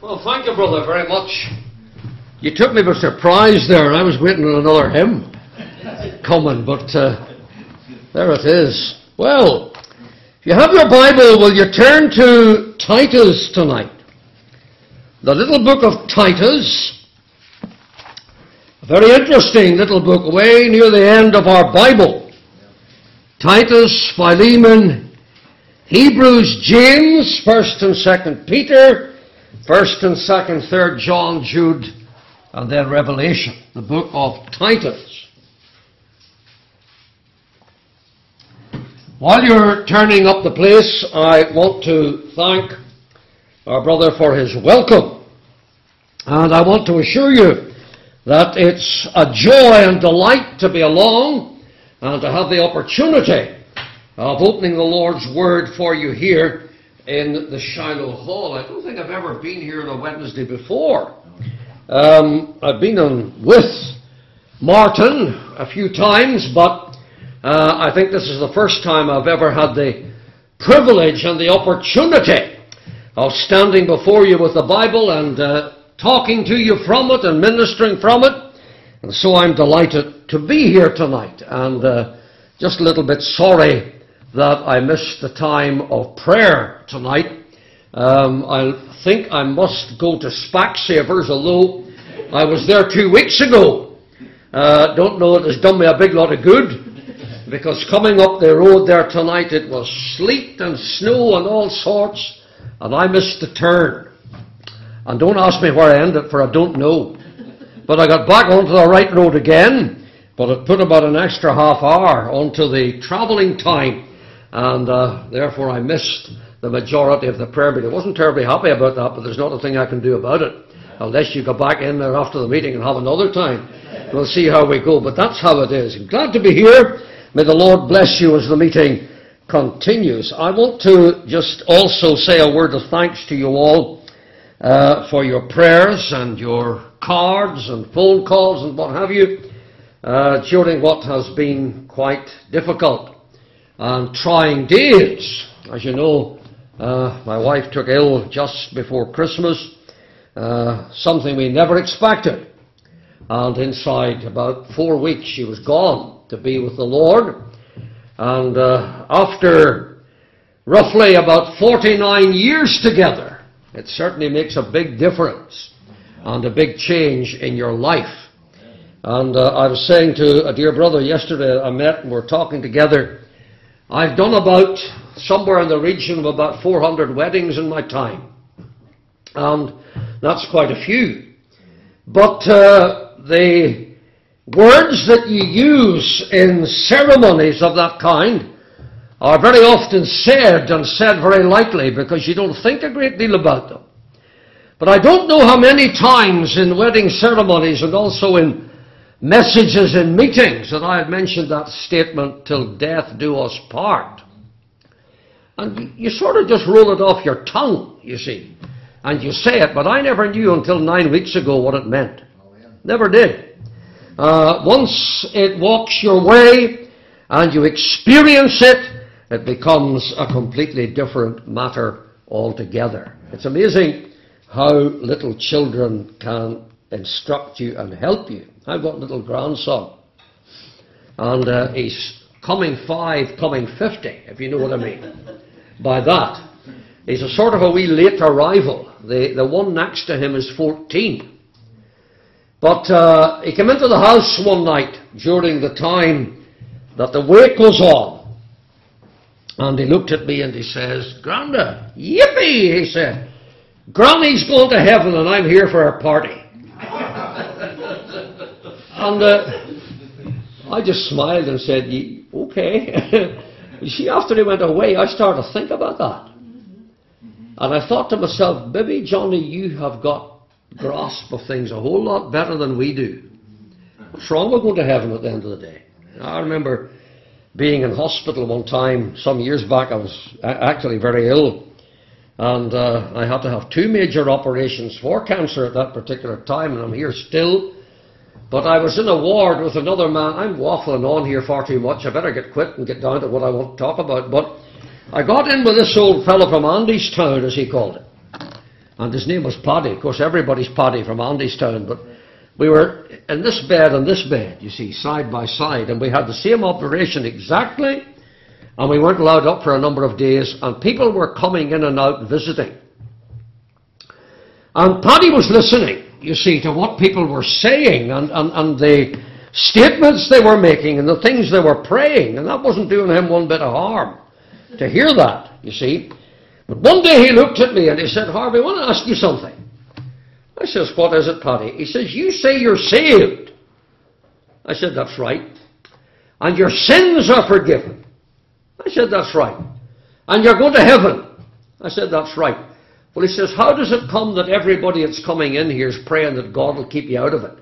Well, thank you, brother, very much. You took me by surprise there. I was waiting on another hymn coming, but there it is. Well, if you have your Bible, will you turn to Titus tonight? The little book of Titus, a very interesting little book, way near the end of our Bible. Titus, Philemon, Hebrews, James, 1st and 2nd Peter, 1st and 2nd, 3rd John, Jude, and then Revelation, the book of Titus. While you're turning up the place, I want to thank our brother for his welcome. And I want to assure you that it's a joy and delight to be along and to have the opportunity of opening the Lord's Word for you here in the Shiloh Hall. I don't think I've ever been here on a Wednesday before. I've been on with Martin a few times, but I think this is the first time I've ever had the privilege and the opportunity of standing before you with the Bible and talking to you from it and ministering from it. And so I'm delighted to be here tonight, and just a little bit sorry that I missed the time of prayer tonight. I think I must go to Specsavers, although I was there 2 weeks ago. Don't know it has done me a big lot of good, because coming up the road there tonight it was sleet and snow and all sorts, and I missed the turn. And don't ask me where I ended, for I don't know. But I got back onto the right road again, but it put about an extra half hour onto the travelling time, and therefore I missed the majority of the prayer meeting. I wasn't terribly happy about that, but there's not a thing I can do about it, unless you go back in there after the meeting and have another time. We'll see how we go, but that's how it is. I'm glad to be here. May the Lord bless you as the meeting continues. I want to just also say a word of thanks to you all for your prayers and your cards and phone calls and what have you during what has been quite difficult and trying days. As you know, my wife took ill just before Christmas, something we never expected. And inside about 4 weeks she was gone to be with the Lord. And after roughly about 49 years together, it certainly makes a big difference and a big change in your life. And I was saying to a dear brother yesterday I met, and we're talking together, I've done about somewhere in the region of about 400 weddings in my time. And that's quite a few. But the words that you use in ceremonies of that kind are very often said, and said very lightly, because you don't think a great deal about them. But I don't know how many times in wedding ceremonies and also in messages in meetings that I had mentioned that statement, till death do us part. And you sort of just roll it off your tongue, you see, and you say it, but I never knew until 9 weeks ago what it meant. Never did. Once it walks your way and you experience it, it becomes a completely different matter altogether. It's amazing how little children can instruct you and help you. I've got a little grandson, and he's coming 5, coming 50, if you know what I mean by that. He's a sort of a wee late arrival. The one next to him is 14. But he came into the house one night during the time that the wake was on, and he looked at me and he says, "Granda, yippee," he said, "Granny's going to heaven and I'm here for her party." And I just smiled and said, "Okay." You see, after he went away, I started to think about that. And I thought to myself, maybe, Johnny, you have got grasp of things a whole lot better than we do. What's wrong with going to heaven at the end of the day? I remember being in hospital one time, some years back. I was actually very ill. And I had to have 2 major operations for cancer at that particular time, and I'm here still. But I was in a ward with another man. I'm waffling on here far too much. I better get quit and get down to what I want to talk about. But I got in with this old fellow from Andystown, as he called it. And his name was Paddy. Of course, everybody's Paddy from Andystown, but we were in this bed and this bed, you see, side by side, and we had the same operation exactly, and we weren't allowed up for a number of days, and people were coming in and out visiting. And Paddy was listening, you see, to what people were saying, and the statements they were making, and the things they were praying, and that wasn't doing him one bit of harm to hear that, you see. But one day he looked at me and he said, Harvey, I want to ask you something. I says, what is it, Paddy? He says, you say you're saved. I said, that's right. And your sins are forgiven. I said, that's right. And you're going to heaven. I said, that's right. Well, he says, how does it come that everybody that's coming in here is praying that God will keep you out of it?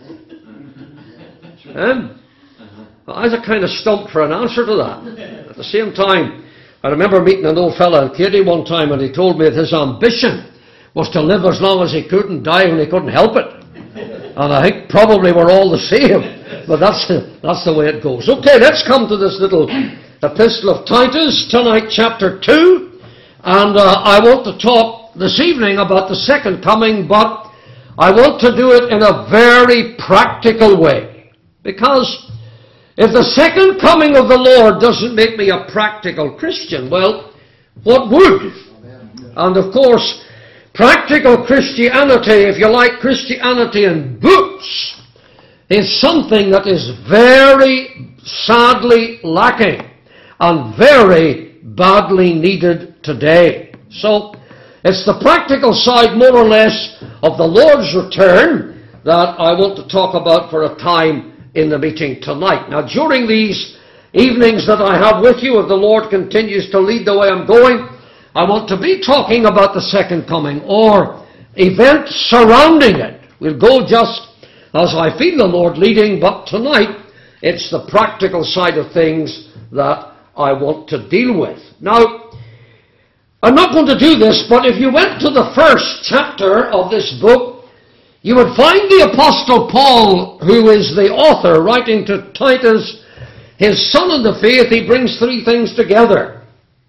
I was kind of stumped for an answer to that. At the same time, I remember meeting an old fella in Katy one time, and he told me that his ambition was to live as long as he could and die when he couldn't help it. And I think probably we're all the same, but that's the way it goes. Okay, let's come to this little epistle of Titus tonight, chapter 2. And I want to talk this evening about the second coming, but I want to do it in a very practical way. Because if the second coming of the Lord doesn't make me a practical Christian, well, what would? And of course, practical Christianity, if you like Christianity in books, is something that is very sadly lacking and very badly needed today. So, it's the practical side, more or less, of the Lord's return that I want to talk about for a time in the meeting tonight. Now, during these evenings that I have with you, if the Lord continues to lead the way I'm going, I want to be talking about the second coming, or events surrounding it. We'll go just as I feel the Lord leading, but tonight it's the practical side of things that I want to deal with. Now, I'm not going to do this, but if you went to the first chapter of this book, you would find the Apostle Paul, who is the author, writing to Titus, his son in the faith. He brings three things together.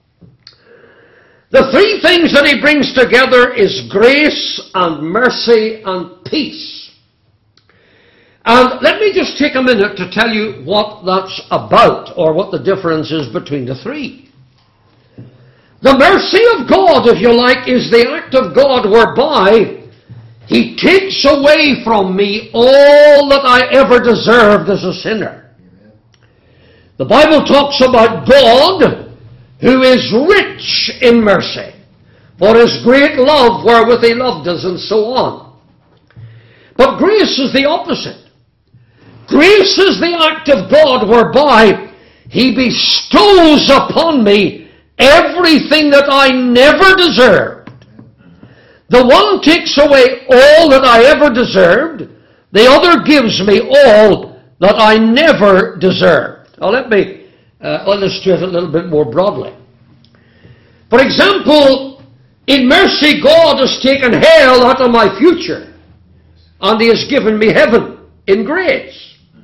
The three things that he brings together is grace and mercy and peace. And let me just take a minute to tell you what that's about, or what the difference is between the three. The mercy of God, if you like, is the act of God whereby He takes away from me all that I ever deserved as a sinner. The Bible talks about God, who is rich in mercy, for His great love wherewith He loved us, and so on. But grace is the opposite. Grace is the act of God whereby He bestows upon me everything that I never deserved. The one takes away all that I ever deserved. The other gives me all that I never deserved. Now let me illustrate a little bit more broadly. For example, in mercy, God has taken hell out of my future, and He has given me heaven in grace.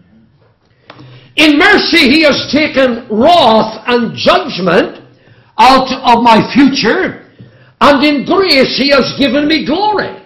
In mercy, He has taken wrath and judgment out of my future, and in grace He has given me glory.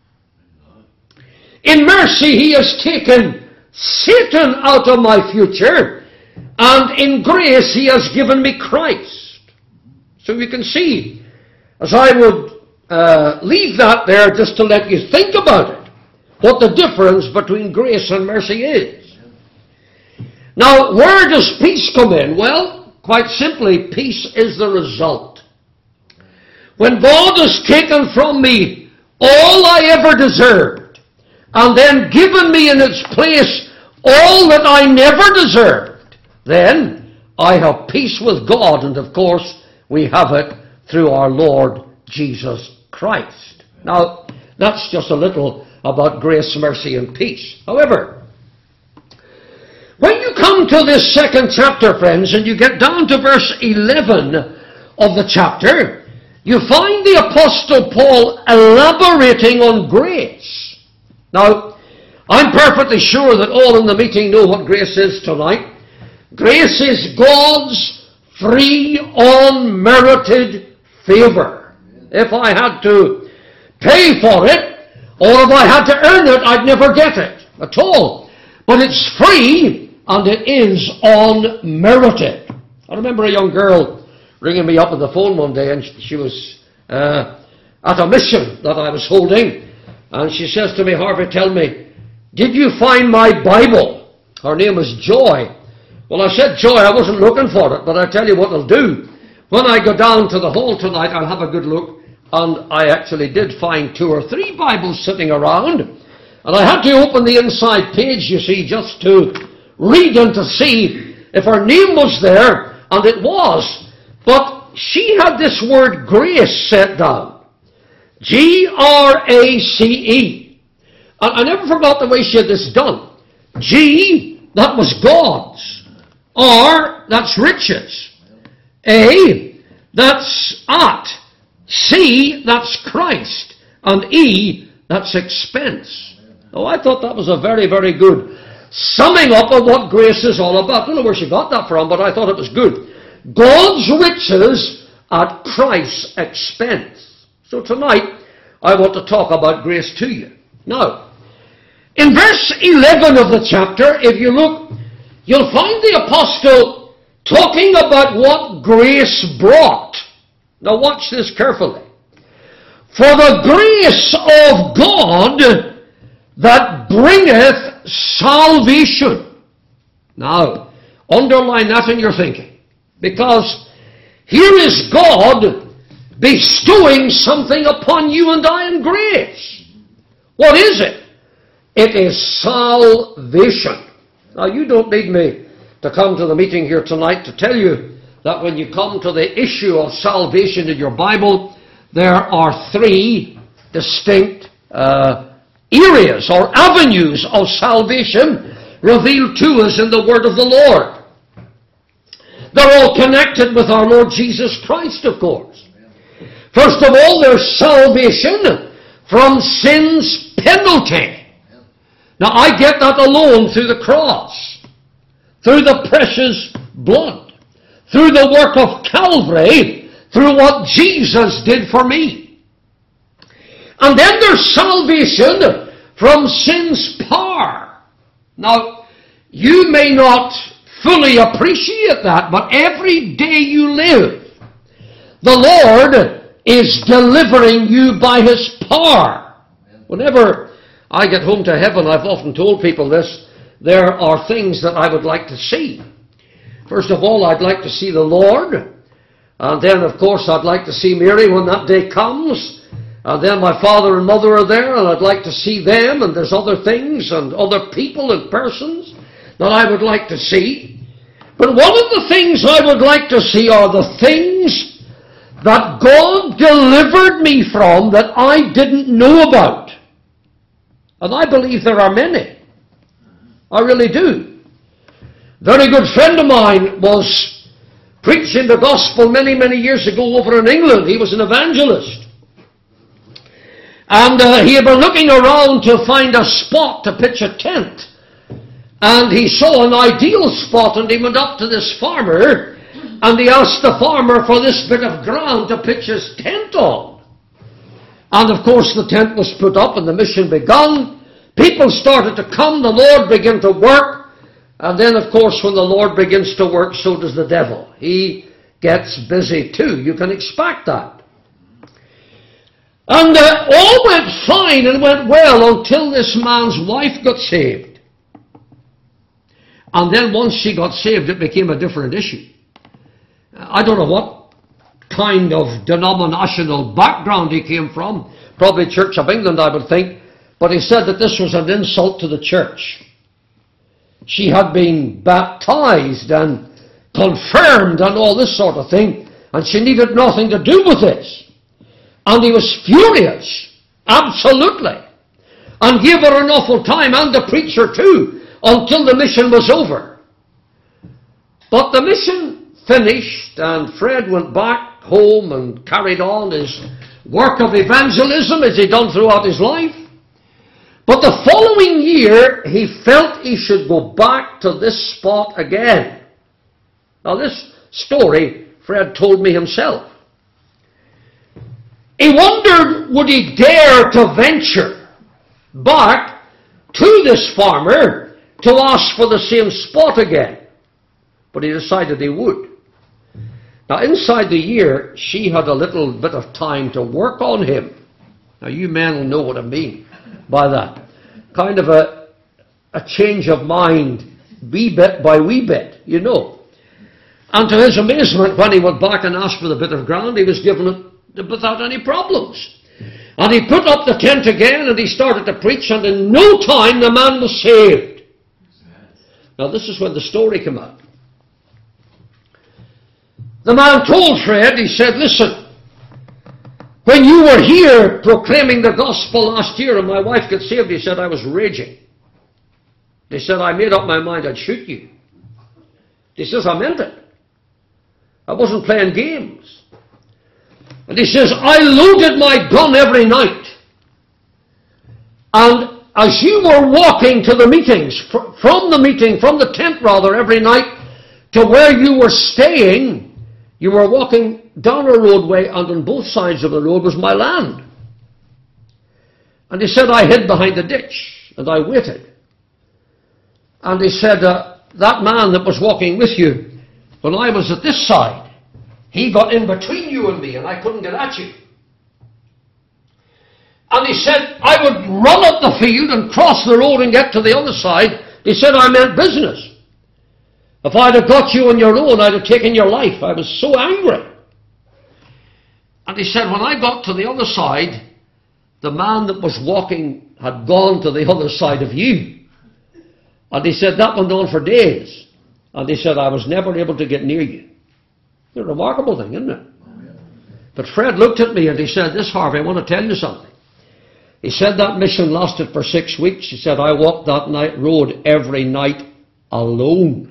In mercy He has taken Satan out of my future, and in grace He has given me Christ. So you can see, as I would leave that there just to let you think about it, what the difference between grace and mercy is. Now, where does peace come in? Well, quite simply, peace is the result. When God has taken from me all I ever deserved, and then given me in its place all that I never deserved, then I have peace with God, and of course we have it through our Lord Jesus Christ. Now, that's just a little about grace, mercy, and peace. However, when you come to this second chapter, friends, and you get down to verse 11 of the chapter, you find the Apostle Paul elaborating on grace. Now, I'm perfectly sure that all in the meeting know what grace is tonight. Grace is God's free, unmerited favor. If I had to pay for it, or if I had to earn it, I'd never get it at all. But it's free, and it is unmerited. I remember a young girl ringing me up on the phone one day, and she was at a mission that I was holding, and she says to me, "Harvey, tell me, did you find my Bible?" Her name was Joy. Well, I said, "Joy, I wasn't looking for it, but I tell you what I'll do. When I go down to the hall tonight, I'll have a good look." And I actually did find 2 or 3 Bibles sitting around. And I had to open the inside page, you see, just to read and to see if her name was there, and it was. But she had this word grace set down. G-R-A-C-E. And I never forgot the way she had this done. G, that was God's. R, that's riches. A, that's at. C, that's Christ. And E, that's expense. Oh, I thought that was a very, very good summing up of what grace is all about. I don't know where she got that from, but I thought it was good. God's riches at Christ's expense. So tonight, I want to talk about grace to you. Now, in verse 11 of the chapter, if you look, you'll find the apostle talking about what grace brought. Now watch this carefully. For the grace of God that bringeth salvation. Now, underline that in your thinking. Because here is God bestowing something upon you and I in grace. What is it? It is salvation. Now, you don't need me to come to the meeting here tonight to tell you that when you come to the issue of salvation in your Bible, there are 3 distinct areas or avenues of salvation revealed to us in the Word of the Lord. They're all connected with our Lord Jesus Christ, of course. First of all, there's salvation from sin's penalty. Now, I get that alone through the cross, through the precious blood, through the work of Calvary, through what Jesus did for me. And then there's salvation from sin's power. Now, you may not fully appreciate that, but every day you live, the Lord is delivering you by His power. Whenever I get home to heaven, I've often told people this, there are things that I would like to see. First of all, I'd like to see the Lord. And then, of course, I'd like to see Mary when that day comes. And then my father and mother are there, and I'd like to see them. And there's other things and other people and persons that I would like to see. But one of the things I would like to see are the things that God delivered me from that I didn't know about. And I believe there are many. I really do. A very good friend of mine was preaching the gospel many, many years ago over in England. He was an evangelist. And he had been looking around to find a spot to pitch a tent. And he saw an ideal spot, and he went up to this farmer, and he asked the farmer for this bit of ground to pitch his tent on. And of course the tent was put up and the mission begun. People started to come, the Lord began to work. And then, of course, when the Lord begins to work, so does the devil. He gets busy too. You can expect that. And all went fine and went well until this man's wife got saved. And then once she got saved, it became a different issue. I don't know what kind of denominational background he came from. Probably Church of England, I would think. But he said that this was an insult to the church. She had been baptized and confirmed and all this sort of thing, and she needed nothing to do with this. And he was furious, absolutely, and gave her an awful time, and the preacher too, until the mission was over. But the mission finished, and Fred went back home and carried on his work of evangelism as he'd done throughout his life. But the following year, he felt he should go back to this spot again. Now this story, Fred told me himself. He wondered Nor would he dare to venture back to this farmer to ask for the same spot again. But he decided he would. Now, inside the year, she had a little bit of time to work on him. Now, you men will know what I mean by that. Kind of a change of mind, wee bit by wee bit, you know. And to his amazement, when he went back and asked for the bit of ground, he was given it without any problems. And he put up the tent again, and he started to preach, and in no time the man was saved. Now, this is when the story came out. The man told Fred, he said, listen, when you were here proclaiming the gospel last year and my wife got saved, he said, I was raging. He said, I made up my mind I'd shoot you. He says, I meant it. I wasn't playing games. And he says, I loaded my gun every night. And as you were walking to the meetings, from the tent rather, every night to where you were staying, you were walking down a roadway, and on both sides of the road was my land. And he said, I hid behind the ditch, and I waited. And he said, that man that was walking with you, when I was at this side, he got in between you and me, and I couldn't get at you. And he said, I would run up the field and cross the road and get to the other side. He said, I meant business. If I'd have got you on your own, I'd have taken your life. I was so angry. And he said, when I got to the other side, the man that was walking had gone to the other side of you. And he said, that went on for days. And he said, I was never able to get near you. It's a remarkable thing, isn't it? But Fred looked at me and he said, this, Harvey, I want to tell you something. He said that mission lasted for 6 weeks. He said, I walked that road every night alone.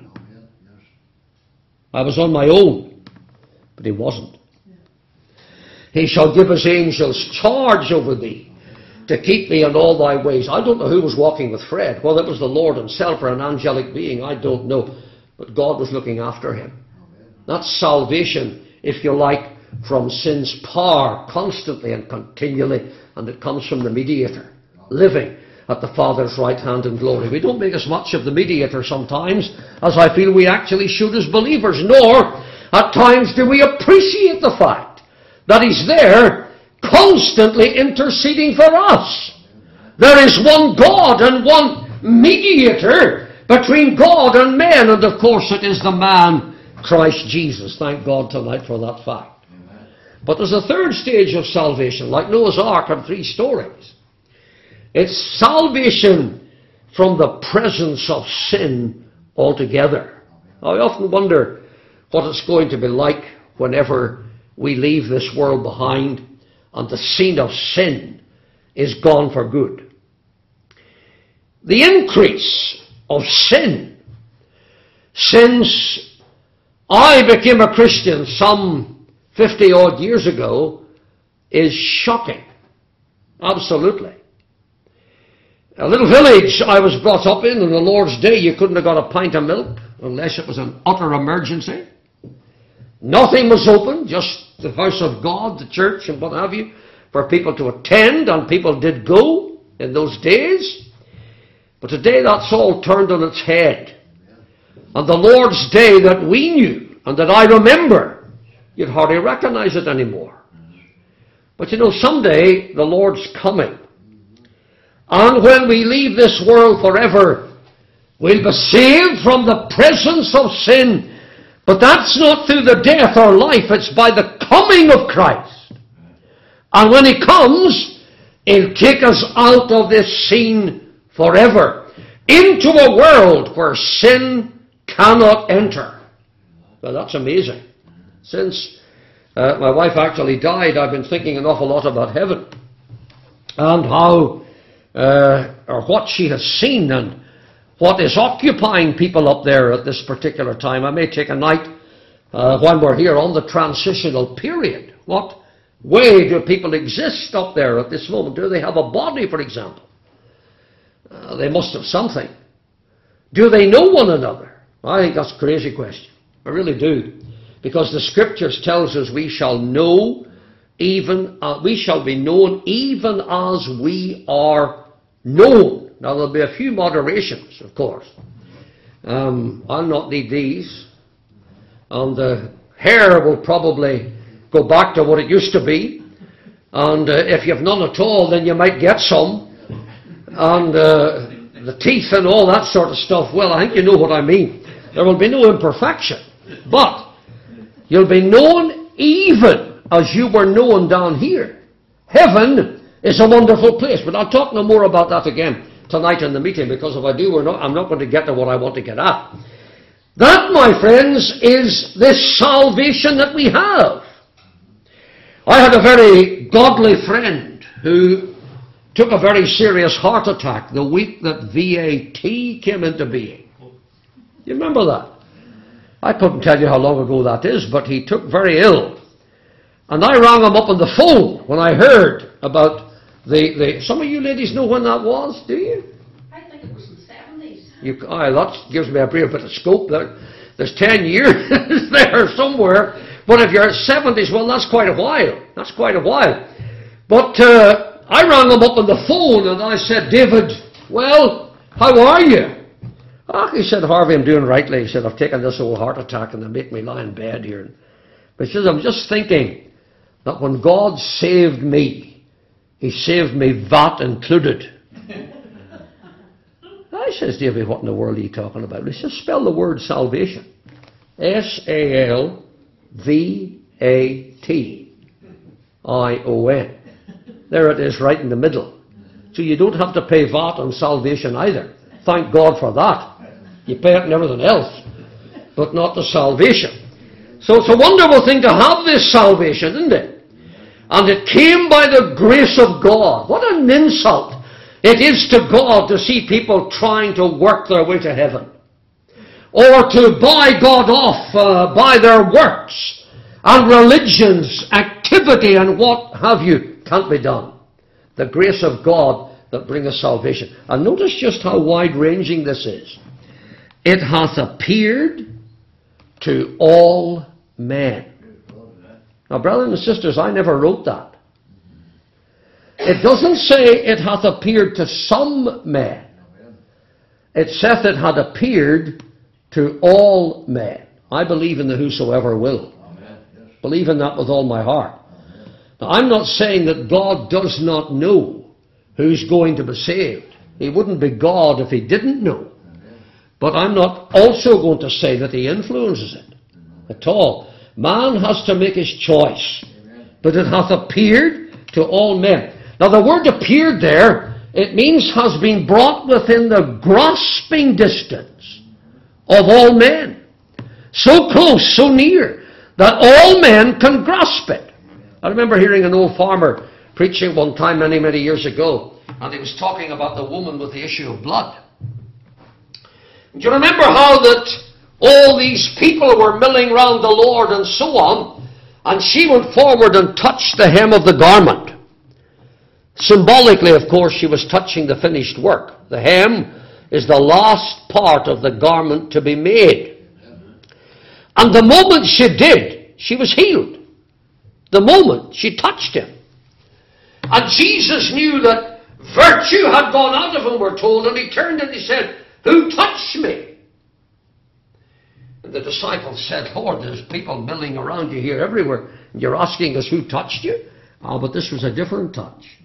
I was on my own, but he wasn't. He shall give his angels charge over thee to keep thee in all thy ways. I don't know who was walking with Fred, whether it was the Lord himself or an angelic being, I don't know. But God was looking after him. That's salvation, if you like, from sin's power constantly and continually, and it comes from the mediator, living at the Father's right hand in glory. We don't make as much of the mediator sometimes as I feel we actually should as believers, nor at times do we appreciate the fact that he's there constantly interceding for us. There is one God and one mediator between God and men, and of course it is the man Christ Jesus. Thank God tonight for that fact. Amen. But there's a third stage of salvation, like Noah's Ark and 3 stories. It's salvation from the presence of sin altogether. I often wonder what it's going to be like whenever we leave this world behind and the scene of sin is gone for good. The increase of sin since I became a Christian some 50-odd years ago is shocking. Absolutely. A little village I was brought up in the Lord's Day, you couldn't have got a pint of milk unless it was an utter emergency. Nothing was open, just the house of God, the church and what have you, for people to attend, and people did go in those days. But today that's all turned on its head. And the Lord's Day that we knew and that I remember, you'd hardly recognize it anymore. But you know, someday the Lord's coming. And when we leave this world forever, we'll be saved from the presence of sin. But that's not through the death or life, it's by the coming of Christ. And when he comes, he'll take us out of this scene forever, into a world where sin cannot enter. Well, that's amazing. Since my wife actually died, I've been thinking an awful lot about heaven and how or what she has seen and what is occupying people up there at this particular time. I may take a night when we're here on the transitional period. What way do people exist up there at this moment? Do they have a body, for example? They must have something. Do they know one another? I think that's a crazy question. I really do. Because the Scriptures tells us we shall know we shall be known even as we are known. Now there'll be a few moderations, of course. I'll not need these. And the hair will probably go back to what it used to be. And if you've none at all, then you might get some. And the teeth and all that sort of stuff, well, I think you know what I mean. There will be no imperfection. But you'll be known even as you were known down here. Heaven is a wonderful place. But I'll talk no more about that again tonight in the meeting, because if I do, I'm not going to get to what I want to get at. That, my friends, is this salvation that we have. I had a very godly friend who took a very serious heart attack the week that VAT came into being. You remember that? I couldn't tell you how long ago that is, but he took very ill. And I rang him up on the phone when I heard about some of you ladies know when that was, do you? I think it was in the 70s. That gives me a brief bit of scope there. There's 10 years there somewhere. But if you're at 70s, well, that's quite a while. That's quite a while. But I rang him up on the phone and I said, David, well, how are you? He said, Harvey, I'm doing rightly. He said, I've taken this old heart attack and they make me lie in bed here. But he says, I'm just thinking that when God saved me, He saved me VAT included. I says, David, what in the world are you talking about? He says, spell the word salvation. S-A-L-V-A-T-I-O-N. There it is, right in the middle. So you don't have to pay VAT on salvation either. Thank God for that. You pay it and everything else, but not the salvation. So it's a wonderful thing to have this salvation, isn't it? And it came by the grace of God. What an insult it is to God to see people trying to work their way to heaven, or to buy God off by their works and religion's activity and what have you. Can't be done. The grace of God that bringeth salvation. And notice just how wide-ranging this is. It hath appeared to all men. Now, brothers and sisters, I never wrote that. It doesn't say it hath appeared to some men. It saith it had appeared to all men. I believe in the whosoever will. Believe in that with all my heart. Now, I'm not saying that God does not know who's going to be saved. He wouldn't be God if He didn't know. But I'm not also going to say that He influences it at all. Man has to make his choice. But it hath appeared to all men. Now the word appeared there, it means has been brought within the grasping distance of all men. So close, so near, that all men can grasp it. I remember hearing an old farmer preaching one time many, many years ago, and he was talking about the woman with the issue of blood. Do you remember how that all these people were milling round the Lord and so on, and she went forward and touched the hem of the garment. Symbolically, of course, she was touching the finished work. The hem is the last part of the garment to be made. And the moment she did, she was healed. The moment she touched him. And Jesus knew that virtue had gone out of him, we're told, and he turned and he said, "Who touched me?" And the disciples said, "Lord, there's people milling around you here everywhere. And you're asking us who touched you?" But this was a different touch.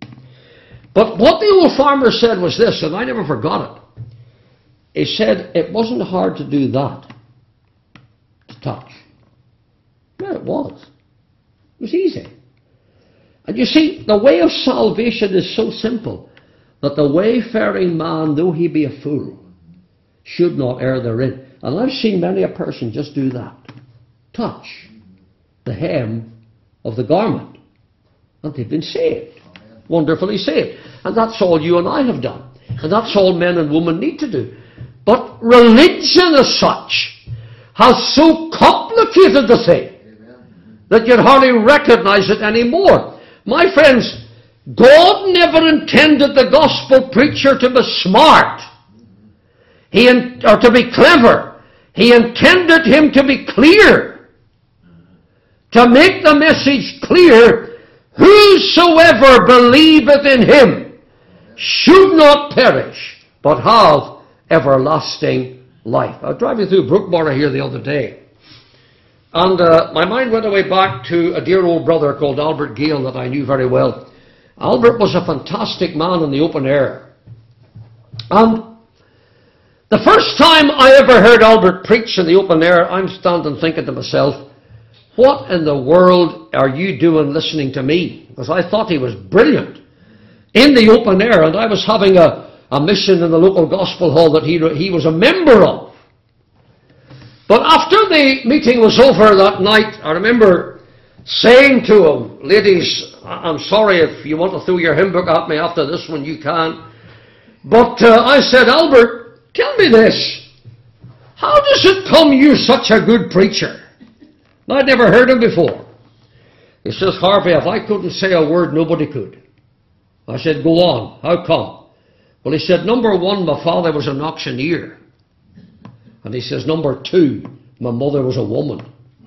But what the old farmer said was this, and I never forgot it. He said it wasn't hard to do that, to touch. Yeah, it was. It was easy. And you see, the way of salvation is so simple that the wayfaring man, though he be a fool, should not err therein. And I've seen many a person just do that. Touch the hem of the garment. And they've been saved. Wonderfully saved. And that's all you and I have done. And that's all men and women need to do. But religion as such has so complicated the thing that you'd hardly recognize it anymore. My friends, God never intended the gospel preacher to be smart. Or to be clever. He intended him to be clear. to make the message clear, whosoever believeth in him should not perish, but have everlasting life. I was driving through Brookborough here the other day, and my mind went away back to a dear old brother called Albert Gale that I knew very well. Albert was a fantastic man in the open air. And the first time I ever heard Albert preach in the open air, I'm standing thinking to myself, what in the world are you doing listening to me? Because I thought he was brilliant in the open air, and I was having a mission in the local gospel hall that he was a member of. But after the meeting was over that night, I remember saying to him, ladies, I'm sorry if you want to throw your hymn book at me after this one, you can. But I said, Albert, tell me this. How does it come you're such a good preacher? I'd never heard him before. He says, Harvey, if I couldn't say a word, nobody could. I said, go on. How come? Well, he said, number one, my father was an auctioneer. And he says, number two, my mother was a woman.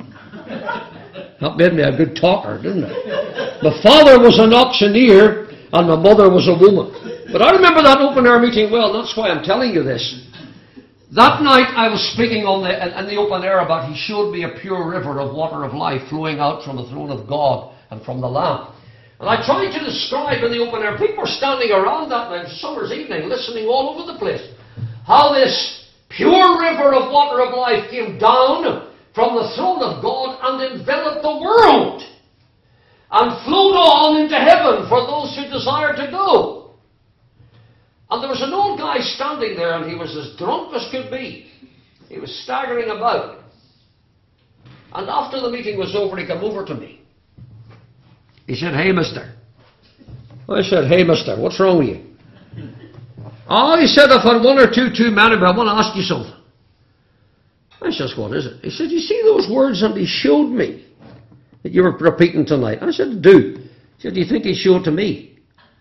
That made me a good talker, didn't it? My father was an auctioneer and my mother was a woman. But I remember that open air meeting well, that's why I'm telling you this. That night I was speaking in the open air about he showed me a pure river of water of life flowing out from the throne of God and from the Lamb. And I tried to describe in the open air, people were standing around that night, summer's evening, listening all over the place, how this pure river of water of life came down from the throne of God and enveloped the world and flowed on into heaven for those who desired to go. And there was an old guy standing there, and he was as drunk as could be. He was staggering about. And after the meeting was over, he came over to me. He said, hey, mister. I said, hey, mister, what's wrong with you? Oh, he said, I've had one or two too many, but I want to ask you something. I said, what is it? He said, you see those words that he showed me that you were repeating tonight? I said, I do. He said, do you think he showed to me?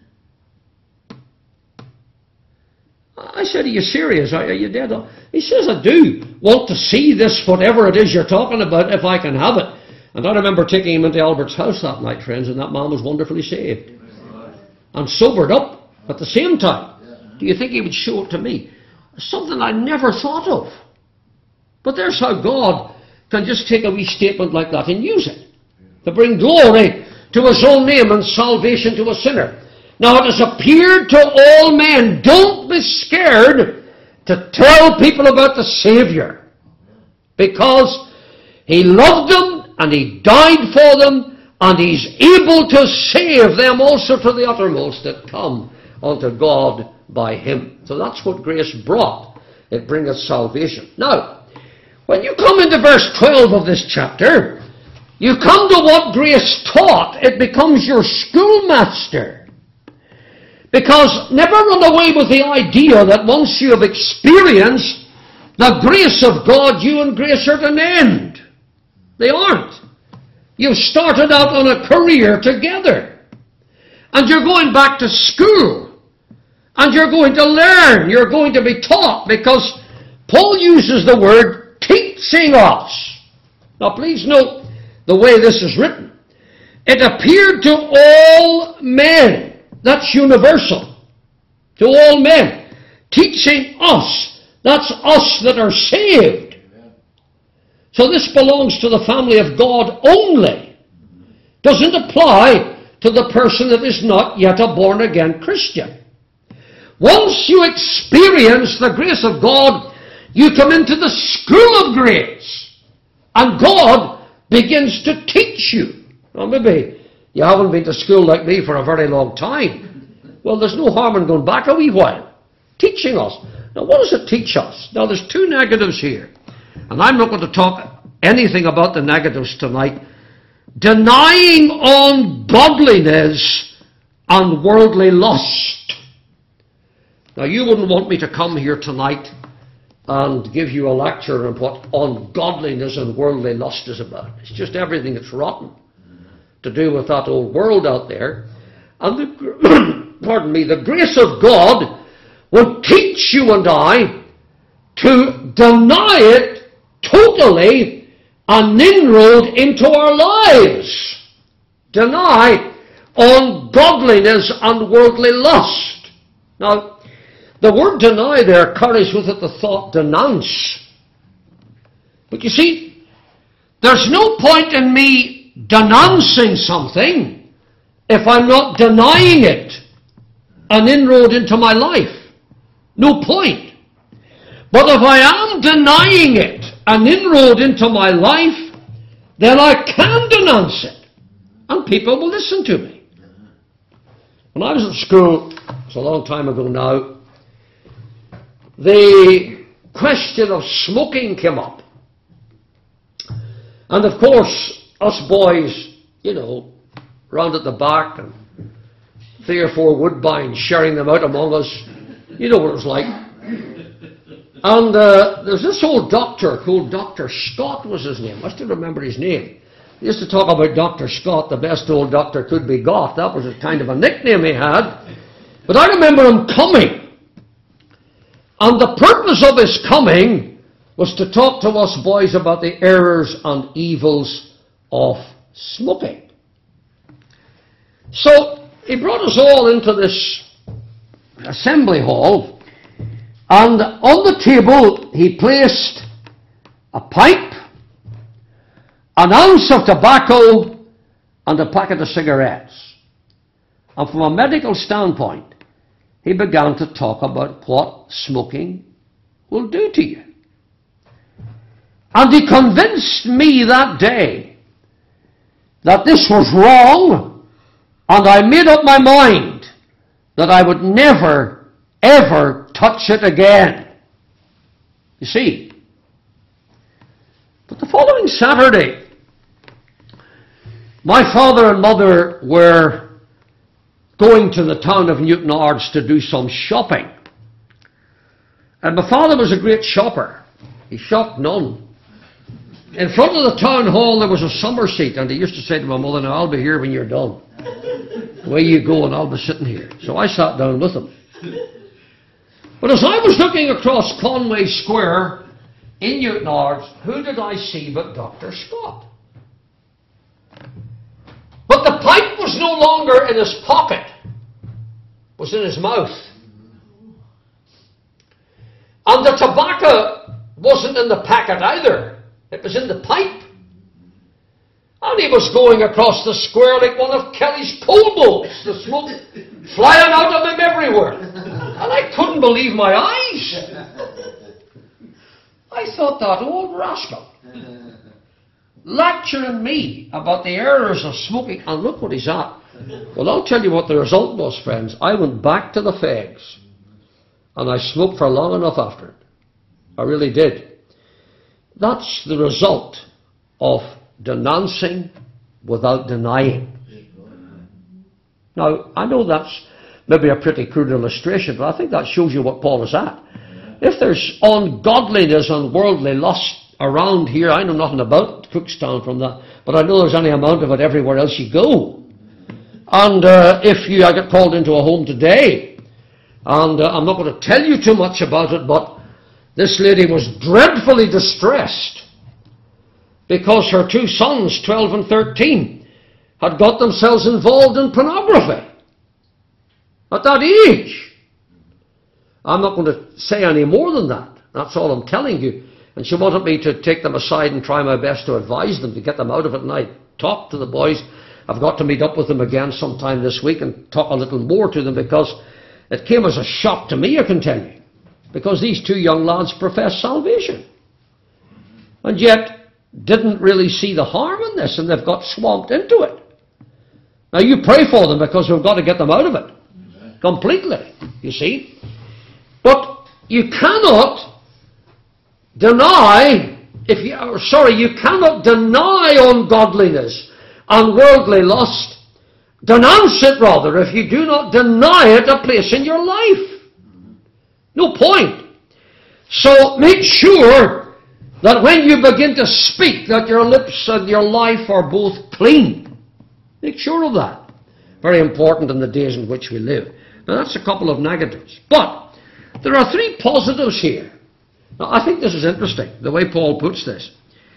I said, are you serious? Are you dead? He says, I do want to see this, whatever it is you're talking about, if I can have it. And I remember taking him into Albert's house that night, friends, and that man was wonderfully saved. And sobered up at the same time. Do you think he would show it to me? Something I never thought of. But there's how God can just take a wee statement like that and use it to bring glory to his own name and salvation to a sinner. Now it has appeared to all men. Don't be scared to tell people about the Savior, because he loved them and he died for them, and he's able to save them also to the uttermost that come unto God by him. So that's what grace brought. It bringeth salvation. Now, when you come into verse 12 of this chapter, you come to what grace taught. It becomes your schoolmaster. Because never run away with the idea that once you have experienced the grace of God, you and grace are at an end. They aren't. You've started out on a career together. And you're going back to school. And you're going to learn. You're going to be taught. Because Paul uses the word teaching us. Now please note the way this is written. It appeared to all men. That's universal. To all men. Teaching us. That's us that are saved. So this belongs to the family of God only. Doesn't apply to the person that is not yet a born-again Christian. Once you experience the grace of God, you come into the school of grace. And God begins to teach you. Now maybe you haven't been to school like me for a very long time. Well, there's no harm in going back a wee while. Teaching us. Now what does it teach us? Now there's two negatives here. And I'm not going to talk anything about the negatives tonight. Denying ungodliness and worldly lust. Now you wouldn't want me to come here tonight and give you a lecture on what ungodliness and worldly lust is about. It's just everything that's rotten to do with that old world out there. And the grace of God will teach you and I to deny it totally an inroad into our lives. Deny ungodliness and worldly lust. Now, the word deny there carries with it the thought denounce. But you see, there's no point in me denouncing something if I'm not denying it an inroad into my life. No point. But if I am denying it an inroad into my life, then I can denounce it, and people will listen to me. When I was at school, it's a long time ago now, the question of smoking came up. And of course, us boys, round at the back, and 3 or 4 woodbines sharing them out among us, you know what it was like. And there's this old doctor called Dr. Scott was his name. I still remember his name. He used to talk about Dr. Scott, the best old doctor could be got. That was a kind of a nickname he had. But I remember him coming. And the purpose of his coming was to talk to us boys about the errors and evils of smoking. So he brought us all into this assembly hall, and on the table he placed a pipe, an ounce of tobacco, and a packet of cigarettes. And from a medical standpoint, he began to talk about what smoking will do to you. And he convinced me that day that this was wrong, and I made up my mind that I would never, ever touch it again. You see. But the following Saturday, my father and mother were going to the town of Newtownards to do some shopping. And my father was a great shopper. He shopped none. In front of the town hall there was a summer seat, and he used to say to my mother, "Now I'll be here when you're done. Away you go and I'll be sitting here." So I sat down with him. But as I was looking across Conway Square in Newtownards, who did I see but Dr. Scott? But the pipe was no longer in his pocket, it was in his mouth. And the tobacco wasn't in the packet either, it was in the pipe. And he was going across the square like one of Kelly's pole boats, the smoke flying out of him everywhere. And I couldn't believe my eyes. I thought, that old rascal lecturing me about the errors of smoking, and look what he's at. Well, I'll tell you what the result was, friends. I went back to the fags, and I smoked for long enough after it. I really did. That's the result of denouncing without denying. Now, I know that's maybe a pretty crude illustration, but I think that shows you what Paul is at. If there's ungodliness and worldly lust around here, I know nothing about Cookstown from that, but I know there's any amount of it everywhere else you go. And if I get called into a home today, and I'm not going to tell you too much about it, but this lady was dreadfully distressed because her 2 sons, 12 and 13, had got themselves involved in pornography at that age. I'm not going to say any more than that. That's all I'm telling you. And she wanted me to take them aside and try my best to advise them, to get them out of it. And I talked to the boys. I've got to meet up with them again sometime this week and talk a little more to them, because it came as a shock to me, I can tell you. Because these 2 young lads profess salvation, and yet didn't really see the harm in this, and they've got swamped into it. Now you pray for them, because we've got to get them out of it completely, you see. But you cannot deny, you cannot deny ungodliness and worldly lust. Denounce it rather, if you do not deny it a place in your life. No point. So make sure that when you begin to speak, that your lips and your life are both clean. Make sure of that. Very important in the days in which we live. Now that's a couple of negatives. But there are 3 positives here. Now I think this is interesting, the way Paul puts this.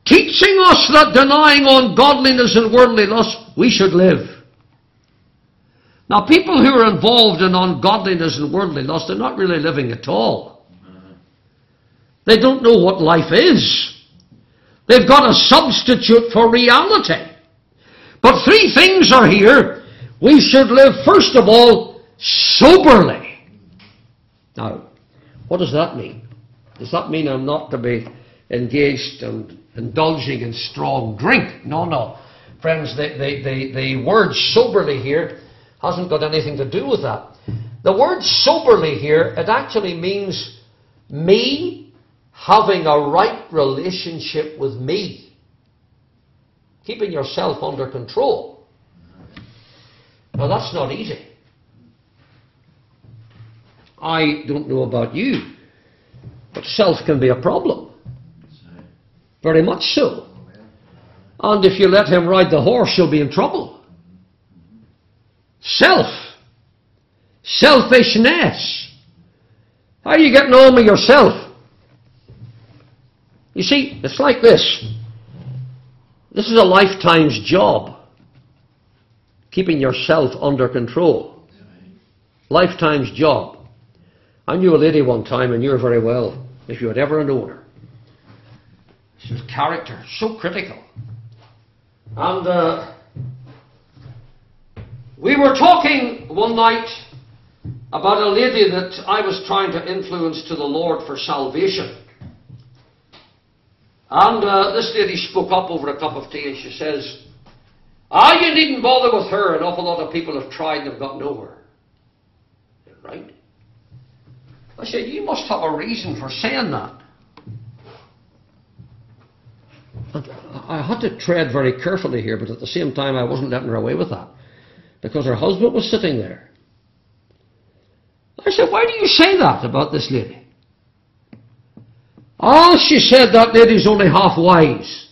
teaching us that denying ungodliness and worldly lust, we should live. Now, people who are involved in ungodliness and worldly lust are not really living at all. They don't know what life is. They've got a substitute for reality. But three things are here. We should live, first of all, soberly. Now, what does that mean? Does that mean I'm not to be engaged and indulging in strong drink? No. Friends, the word soberly here hasn't got anything to do with that. The word soberly here, it actually means me having a right relationship with me. Keeping yourself under control. Now that's not easy. I don't know about you, but self can be a problem. Very much so. And if you let him ride the horse, you'll be in trouble. Selfishness. How are you getting on with yourself? You see, it's like this. This is a lifetime's job. Keeping yourself under control. Lifetime's job. I knew a lady one time, and knew her very well, if you had ever known her. She was character, so critical. And we were talking one night about a lady that I was trying to influence to the Lord for salvation. And this lady spoke up over a cup of tea, and she says, you needn't bother with her. An awful lot of people have tried and have got nowhere. Right? I said, you must have a reason for saying that. And I had to tread very carefully here, but at the same time I wasn't letting her away with that, because her husband was sitting there. I said, why do you say that about this lady? She said, that lady's only half wise.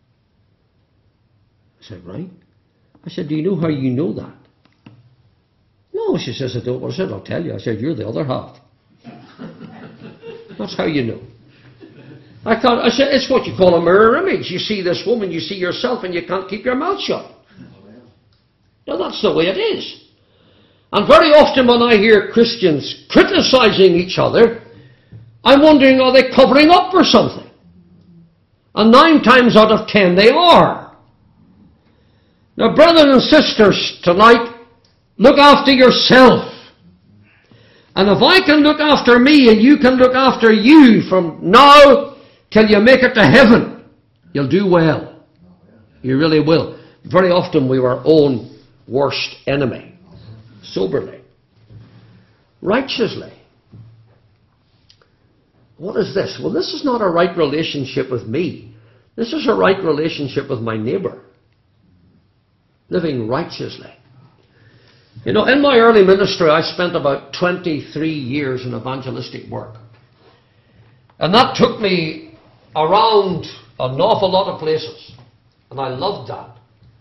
I said, right. I said, do you know how you know that? No, she says, I don't. Well, I said, I'll tell you. I said, you're the other half. That's how you know. I said, it's what you call a mirror image. You see this woman, you see yourself, and you can't keep your mouth shut. Now, that's the way it is. And very often when I hear Christians criticizing each other, I'm wondering, are they covering up for something? And 9 times out of 10 they are. Now, brothers and sisters, tonight, look after yourself. And if I can look after me and you can look after you from now till you make it to heaven, you'll do well. You really will. Very often we are our own worst enemy. Soberly. Righteously. What is this? Well, this is not a right relationship with me. This is a right relationship with my neighbour. Living righteously. You know, in my early ministry, I spent about 23 years in evangelistic work. And that took me around an awful lot of places. And I loved that.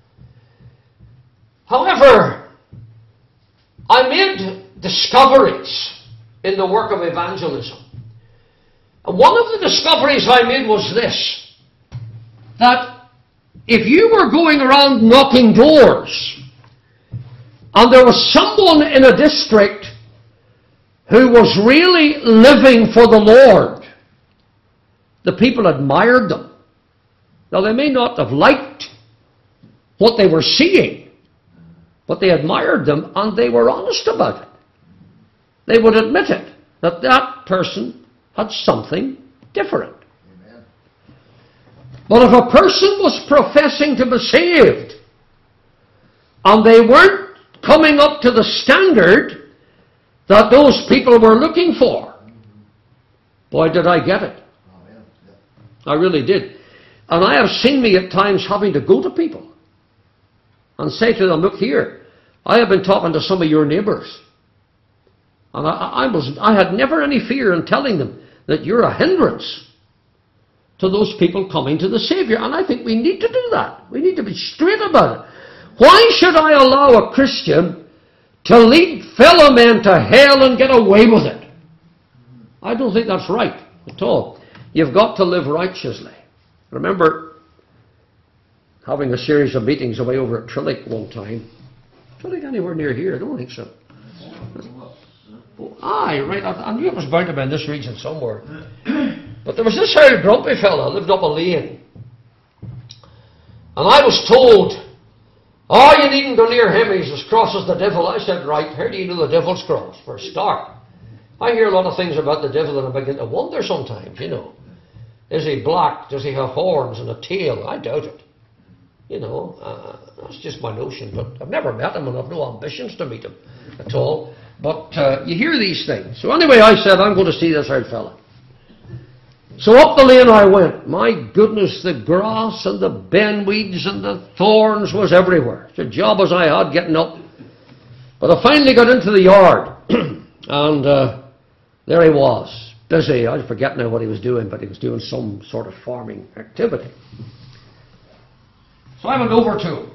However, I made discoveries in the work of evangelism. And one of the discoveries I made was this, that if you were going around knocking doors, and there was someone in a district who was really living for the Lord, the people admired them. Now, they may not have liked what they were seeing, but they admired them, and they were honest about it. They would admit it, that that person had something different. Amen. But if a person was professing to be saved, and they weren't coming up to the standard that those people were looking for, boy, did I get it. I really did. And I have seen me at times having to go to people and say to them, look here, I have been talking to some of your neighbours. And I had never any fear in telling them that you're a hindrance to those people coming to the Saviour. And I think we need to do that. We need to be straight about it. Why should I allow a Christian to lead fellow men to hell and get away with it? I don't think that's right at all. You've got to live righteously. Remember, having a series of meetings away over at Trillick one time. Trillick anywhere near here? I don't think so. Oh, aye, right. I knew it was bound to be in this region somewhere. But there was this old grumpy fella lived up a lane. And I was told, oh, you needn't go near him, he's as cross as the devil. I said, right, how do you know the devil's cross? For a start. I hear a lot of things about the devil and I begin to wonder sometimes, you know. Is he black? Does he have horns and a tail? I doubt it. You know, that's just my notion. But I've never met him and I've no ambitions to meet him at all. But you hear these things. So anyway, I said, I'm going to see this old fella. So up the lane I went. My goodness, the grass and the benweeds and the thorns was everywhere. It's a job as I had getting up. But I finally got into the yard. And there he was, busy. I forget now what he was doing, but he was doing some sort of farming activity. So I went over to him.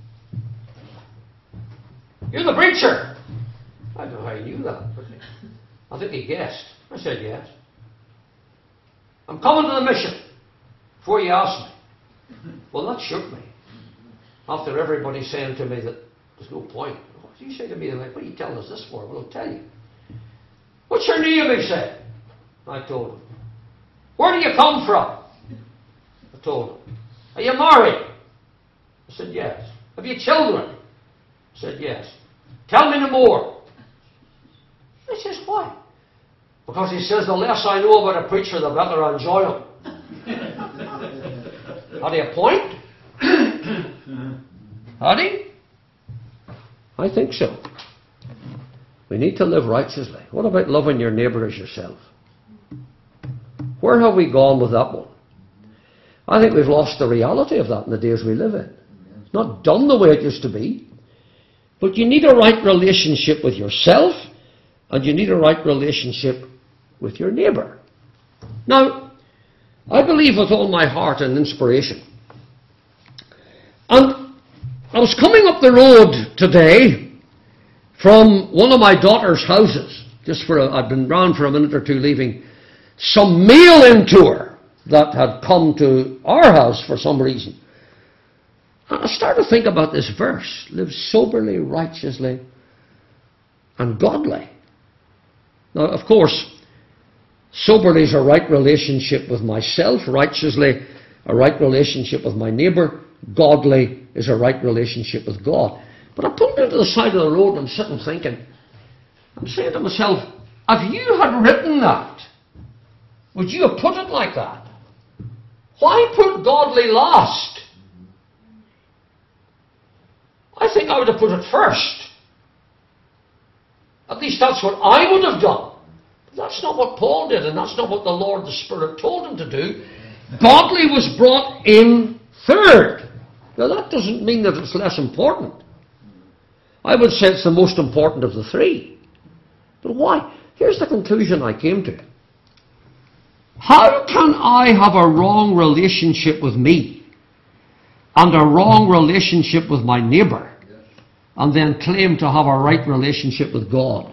You're the preacher. I don't know how he knew that, but I think he guessed. I said yes. I'm coming to the mission before you ask me. Well, that shook me. After everybody saying to me that there's no point. What do you say to me? Like, what are you telling us this for? Well, I'll tell you. What's your name? He said. I told him. Where do you come from? I told him. Are you married? I said yes. Have you children? I said yes. Tell me no more. He says, why? Because he says, the less I know about a preacher, the better I enjoy him. Had he a point? Had he? I think so. We need to live righteously. What about loving your neighbour as yourself? Where have we gone with that one? I think we've lost the reality of that in the days we live in. It's not done the way it used to be. But you need a right relationship with yourself, and you need a right relationship with your neighbour. Now, I believe with all my heart in inspiration. And I was coming up the road today from one of my daughter's houses. I'd been round for a minute or two leaving some mail-in to her that had come to our house for some reason. And I started to think about this verse. Live soberly, righteously, and godly. Now, of course, soberly is a right relationship with myself. Righteously, a right relationship with my neighbour. Godly is a right relationship with God. But I pulled into the side of the road and I'm sitting thinking, I'm saying to myself, if you had written that, would you have put it like that? Why put godly last? I think I would have put it first. At least that's what I would have done. But that's not what Paul did, and that's not what the Lord the Spirit told him to do. Godly was brought in third. Now that doesn't mean that it's less important. I would say it's the most important of the three. But why? Here's the conclusion I came to. How can I have a wrong relationship with me and a wrong relationship with my neighbour and then claim to have a right relationship with God?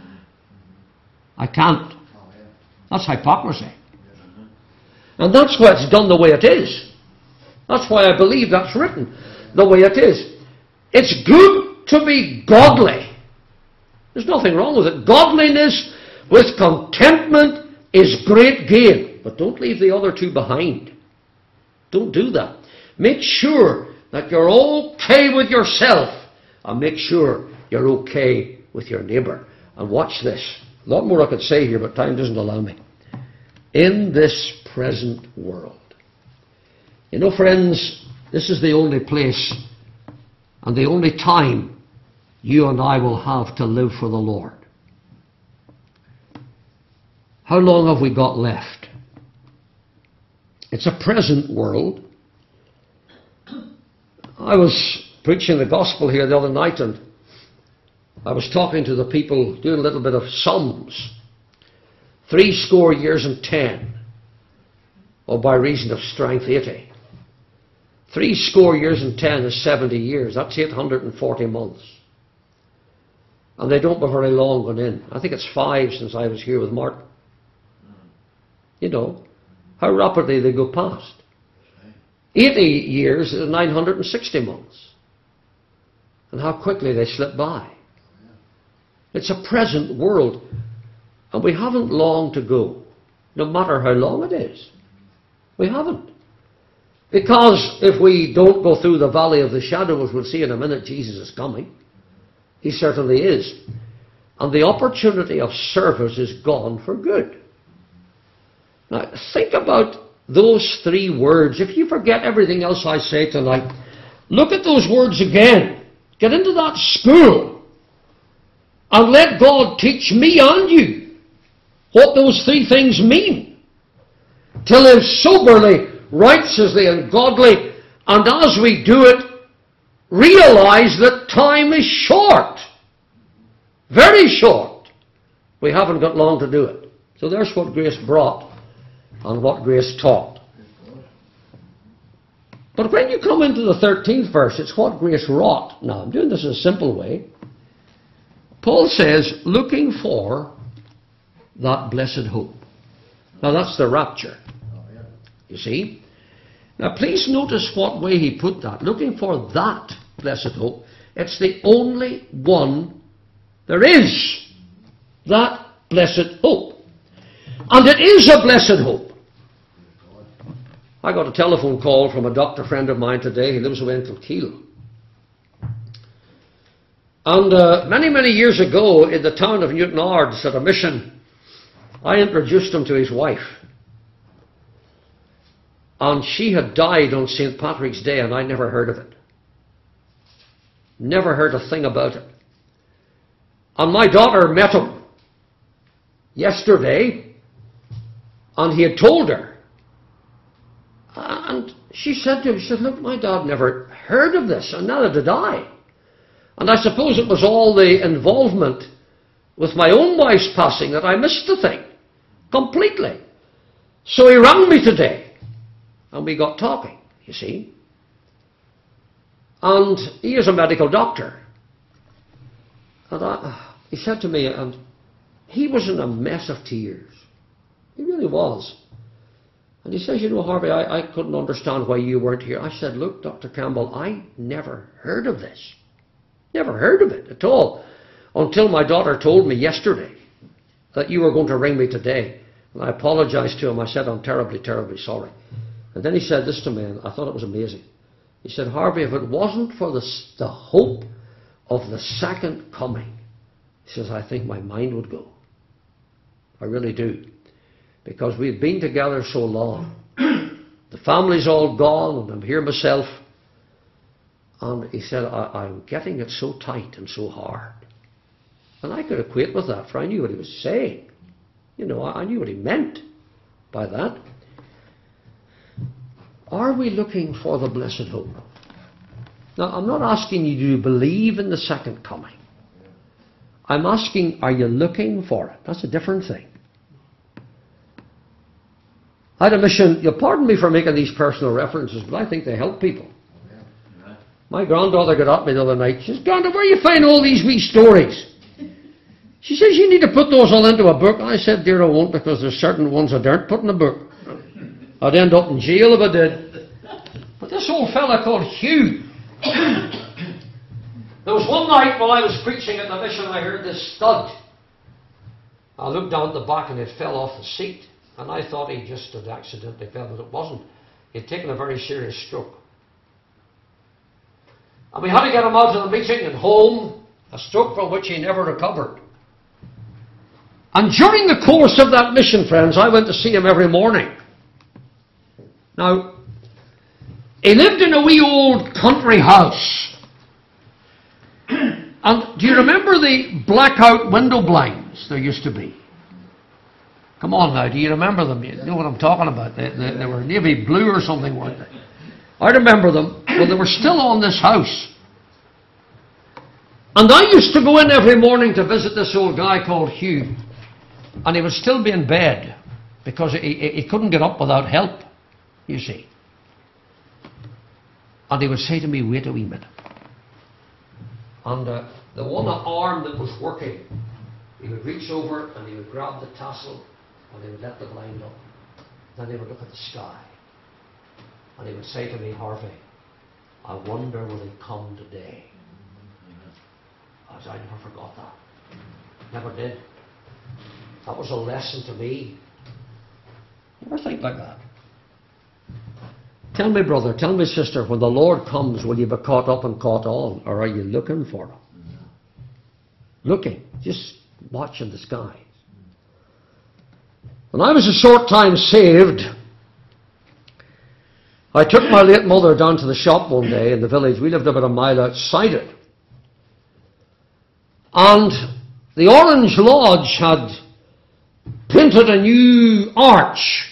I can't. That's hypocrisy. And that's why it's done the way it is. That's why I believe that's written the way it is. It's good to be godly. There's nothing wrong with it. Godliness with contentment is great gain. But don't leave the other two behind. Don't do that. Make sure that you're okay with yourself and make sure you're okay with your neighbour. And watch this. A lot more I could say here, but time doesn't allow me. In this present world. You know, friends, this is the only place and the only time you and I will have to live for the Lord. How long have we got left? It's a present world. I was preaching the gospel here the other night and I was talking to the people, doing a little bit of sums. 70 years and 10, or by reason of strength 80. 70 years and 10 is 70 years. That's 840 months. And they don't be very long gone in. I think it's 5 since I was here with Martin. You know, how rapidly they go past. 80 years is 960 months. And how quickly they slip by. It's a present world. And we haven't long to go, no matter how long it is. We haven't. Because if we don't go through the valley of the shadow, as we'll see in a minute, Jesus is coming. He certainly is. And the opportunity of service is gone for good. Now, think about those three words. If you forget everything else I say tonight, look at those words again. Get into that school and let God teach me and you what those three things mean. To live soberly, righteously, and godly, and as we do it, realize that time is short. Very short. We haven't got long to do it. So there's what grace brought and what grace taught. But when you come into the 13th verse, it's what grace wrought. Now, I'm doing this in a simple way. Paul says, looking for that blessed hope. Now, that's the rapture. You see? Now, please notice what way he put that. Looking for that blessed hope. It's the only one there is. That blessed hope. And it is a blessed hope. I got a telephone call from a doctor friend of mine today. He lives away in Kilkeel. And many, many years ago, in the town of Newtownards at a mission, I introduced him to his wife. And she had died on St. Patrick's Day, and I never heard of it. Never heard a thing about it. And my daughter met him yesterday, and he had told her. And she said to him, she said, look, my dad never heard of this, and neither did I. And I suppose it was all the involvement with my own wife's passing that I missed the thing completely. So he rang me today, and we got talking, you see. And he is a medical doctor. And he said to me, and he was in a mess of tears. He really was. And he says, you know, Harvey, I couldn't understand why you weren't here. I said, look, Dr. Campbell, I never heard of this. Never heard of it at all. Until my daughter told me yesterday that you were going to ring me today. And I apologized to him. I said, I'm terribly, terribly sorry. And then he said this to me, and I thought it was amazing. He said, Harvey, if it wasn't for the hope of the second coming, he says, I think my mind would go. I really do. Because we've been together so long. The family's all gone, and I'm here myself. And he said, I'm getting it so tight and so hard. And I could equate with that, for I knew what he was saying. You know, I knew what he meant by that. Are we looking for the blessed hope? Now, I'm not asking you to believe in the second coming. I'm asking, are you looking for it? That's a different thing. I had a mission, you'll pardon me for making these personal references, but I think they help people. My granddaughter got at me the other night. She says, Granda, where you find all these wee stories? She says, you need to put those all into a book. I said, dear, I won't, because there's certain ones I daren't put in a book. I'd end up in jail if I did. But this old fella called Hugh. There was one night while I was preaching at the mission, I heard this thud. I looked down at the back and it fell off the seat. And I thought he just had accidentally fell, but it wasn't. He'd taken a very serious stroke. And we had to get him out of the meeting and home, a stroke from which he never recovered. And during the course of that mission, friends, I went to see him every morning. Now, he lived in a wee old country house. And do you remember the blackout window blinds there used to be? Come on now, do you remember them? You know what I'm talking about. They were navy blue or something, weren't they? I remember them. Well, they were still on this house. And I used to go in every morning to visit this old guy called Hugh. And he would still be in bed because he couldn't get up without help, you see. And he would say to me, wait a wee minute. And the one arm that was working, he would reach over and he would grab the tassel and he would let the blind up. Then he would look at the sky. And he would say to me, Harvey, I wonder will he come today? I never forgot that. Never did. That was a lesson to me. Never think like that. Tell me, brother, tell me, sister, when the Lord comes, will you be caught up and caught on? Or are you looking for him? Looking, just watching the skies. When I was a short time saved, I took my late mother down to the shop one day in the village. We lived about a mile outside it. And the Orange Lodge had painted a new arch.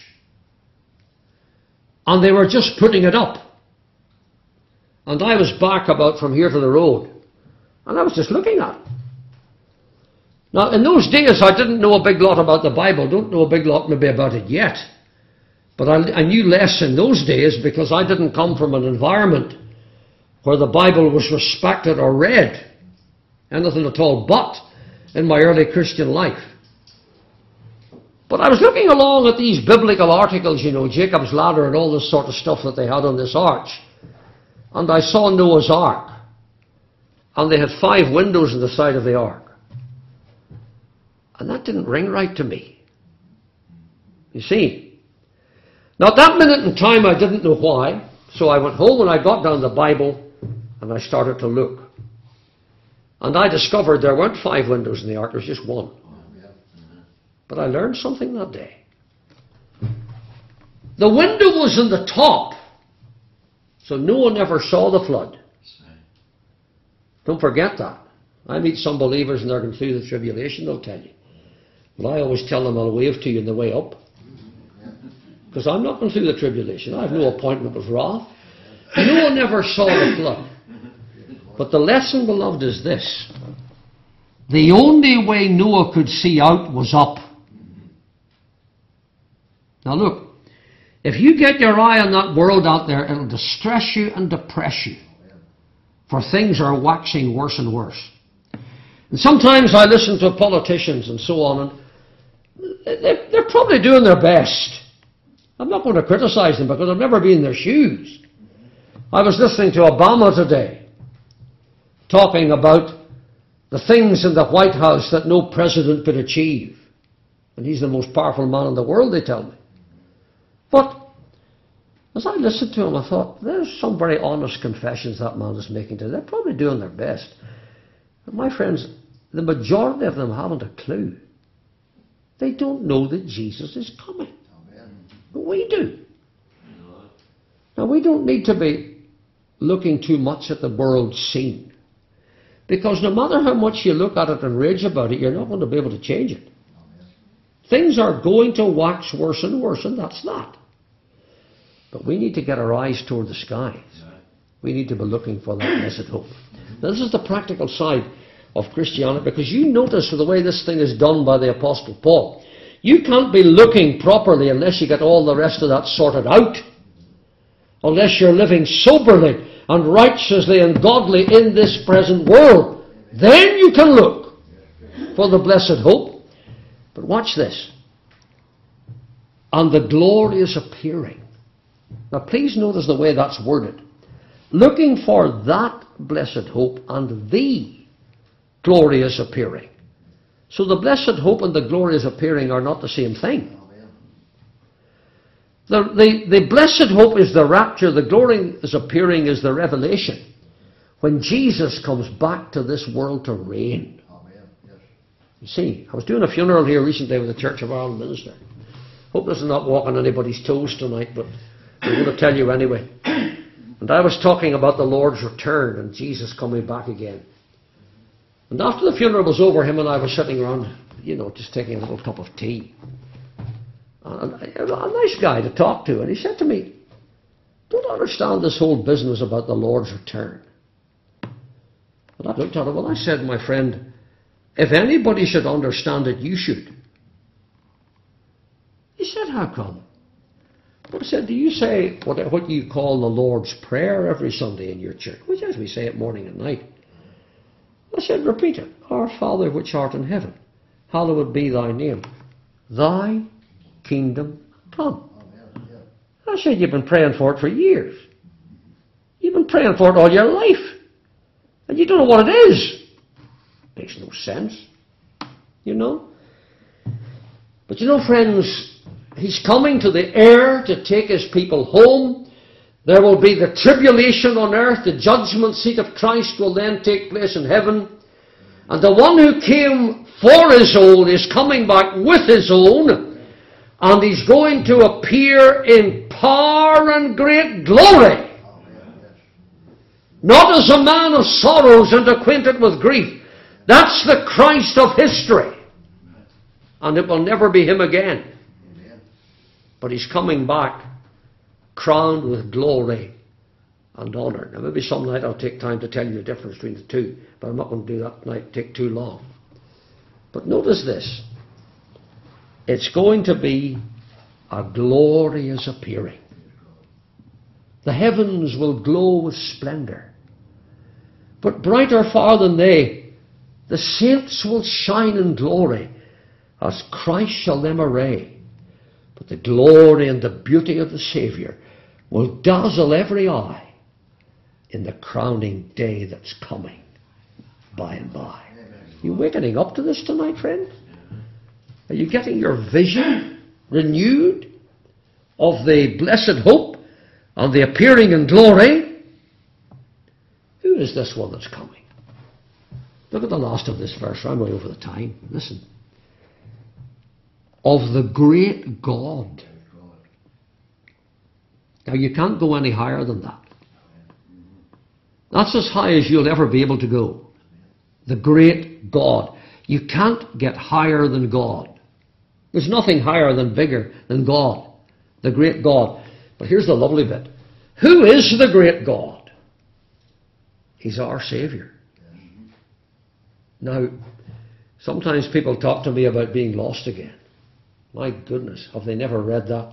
And they were just putting it up. And I was back about from here to the road. And I was just looking at it. Now, in those days, I didn't know a big lot about the Bible. Don't know a big lot maybe about it yet. But I knew less in those days because I didn't come from an environment where the Bible was respected or read. Anything at all but in my early Christian life. But I was looking along at these biblical articles, you know, Jacob's Ladder and all this sort of stuff that they had on this arch. And I saw Noah's Ark. And they had 5 windows in the side of the ark. And that didn't ring right to me. You see. Now at that minute in time I didn't know why. So I went home and I got down the Bible and I started to look. And I discovered there weren't 5 windows in the ark, there was just 1. But I learned something that day. The window was in the top. So Noah never saw the flood. Don't forget that. I meet some believers and they're going through the tribulation, they'll tell you. But I always tell them I'll wave to you on the way up. Because I'm not going through the tribulation. I have no appointment with wrath. Noah never saw the flood. But the lesson, beloved, is this. The only way Noah could see out was up. Now look, if you get your eye on that world out there, it'll distress you and depress you. For things are waxing worse and worse. And sometimes I listen to politicians and so on, and they're probably doing their best. I'm not going to criticize them because I've never been in their shoes. I was listening to Obama today, talking about the things in the White House that no president could achieve. And he's the most powerful man in the world, they tell me. But as I listened to him, I thought, there's some very honest confessions that man is making today. They're probably doing their best. But my friends, the majority of them haven't a clue. They don't know that Jesus is coming. But we do. Now, we don't need to be looking too much at the world scene. Because no matter how much you look at it and rage about it, you're not going to be able to change it. Things are going to wax worse and worse, and that's that. But we need to get our eyes toward the skies. We need to be looking for that blessed hope. Now, this is the practical side of Christianity, because you notice the way this thing is done by the Apostle Paul. You can't be looking properly unless you get all the rest of that sorted out. Unless you're living soberly and righteously and godly in this present world. Then you can look for the blessed hope. But watch this. And the glorious appearing. Now please notice the way that's worded. Looking for that blessed hope and the glorious appearing. So the blessed hope and the glorious appearing are not the same thing. The blessed hope is the rapture, the glorious appearing is the revelation. When Jesus comes back to this world to reign. You see, I was doing a funeral here recently with the Church of Ireland minister. Hope this is not walking anybody's toes tonight, but I'm going to tell you anyway. And I was talking about the Lord's return and Jesus coming back again. And after the funeral was over, him and I were sitting around, just taking a little cup of tea. And a nice guy to talk to. And he said to me, don't understand this whole business about the Lord's return. And I looked at him and I said, my friend, if anybody should understand it, you should. He said, how come? I said, do you say what you call the Lord's Prayer every Sunday in your church? Which as we say it morning and night. I said, repeat it. Our Father which art in heaven, hallowed be thy name. Thy kingdom come. I said, you've been praying for it for years. You've been praying for it all your life. And you don't know what it is. Makes no sense. You know? But you know, friends, He's coming to the air to take His people home. There will be the tribulation on earth. The judgment seat of Christ will then take place in heaven. And the one who came for His own is coming back with His own. And He's going to appear in power and great glory. Not as a man of sorrows and acquainted with grief. That's the Christ of history. And it will never be Him again. But He's coming back crowned with glory and honour. Now maybe some night I'll take time to tell you the difference between the two. But I'm not going to do that tonight. It'll take too long. But notice this. It's going to be a glorious appearing. The heavens will glow with splendour. But brighter far than they, the saints will shine in glory, as Christ shall them array. But the glory and the beauty of the Saviour will dazzle every eye in the crowning day that's coming by and by. You wakening up to this tonight, friend? Are you getting your vision renewed of the blessed hope and the appearing in glory? Who is this one that's coming? Look at the last of this verse. I'm way over the time. Listen. Of the great God. Now you can't go any higher than that. That's as high as you'll ever be able to go. The great God. You can't get higher than God. There's nothing higher than bigger than God. The great God. But here's the lovely bit. Who is the great God? He's our Saviour. Now, sometimes people talk to me about being lost again. My goodness, have they never read that?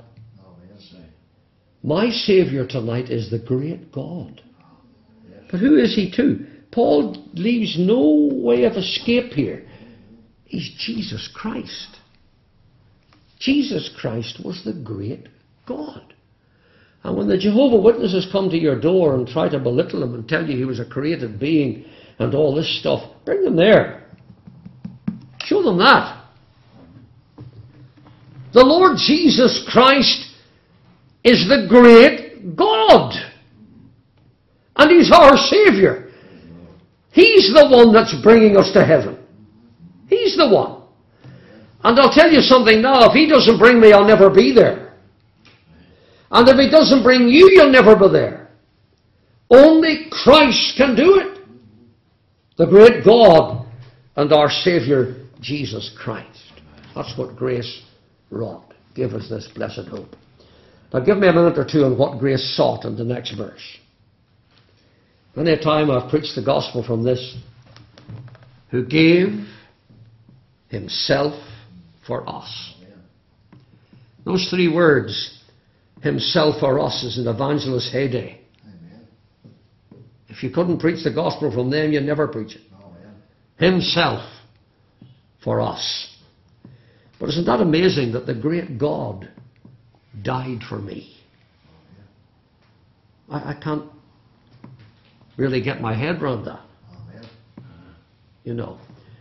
My Saviour tonight is the great God. But who is He too? Paul leaves no way of escape here. He's Jesus Christ. Jesus Christ was the great God. And when the Jehovah's Witnesses come to your door and try to belittle Him and tell you He was a created being and all this stuff, bring them there. Show them that. The Lord Jesus Christ is the great God. And He's our Saviour. He's the one that's bringing us to heaven. He's the one. And I'll tell you something now, if He doesn't bring me, I'll never be there. And if He doesn't bring you, you'll never be there. Only Christ can do it. The great God and our Saviour, Jesus Christ. That's what grace wrought. Give us this blessed hope. Now give me a minute or two on what grace sought in the next verse. Many a time I've preached the gospel from this. Who gave Himself for us. Those three words, Himself for us, is an evangelist's heyday. If you couldn't preach the gospel from them, you'd never preach it. Himself for us. But isn't that amazing that the great God died for me? I can't really get my head around that. You know,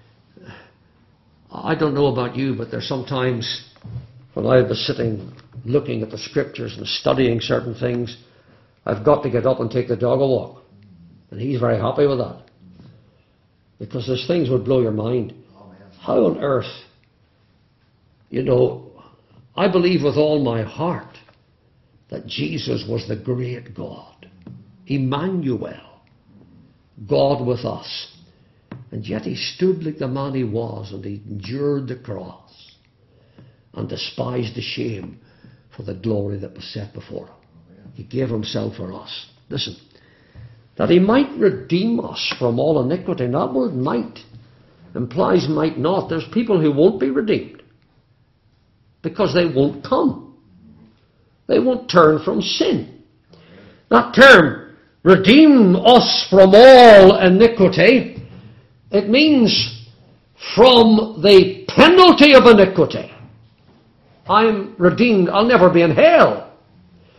I don't know about you, but there's sometimes when I was sitting looking at the Scriptures and studying certain things, I've got to get up and take the dog a walk. And he's very happy with that. Because those things would blow your mind. How on earth, you know, I believe with all my heart that Jesus was the great God. Emmanuel, God with us. And yet He stood like the man He was, and He endured the cross and despised the shame for the glory that was set before Him. He gave Himself for us. Listen, that He might redeem us from all iniquity. And that word might implies might not. There's people who won't be redeemed because they won't come. They won't turn from sin. That term, redeem us from all iniquity, it means from the penalty of iniquity. I'm redeemed. I'll never be in hell.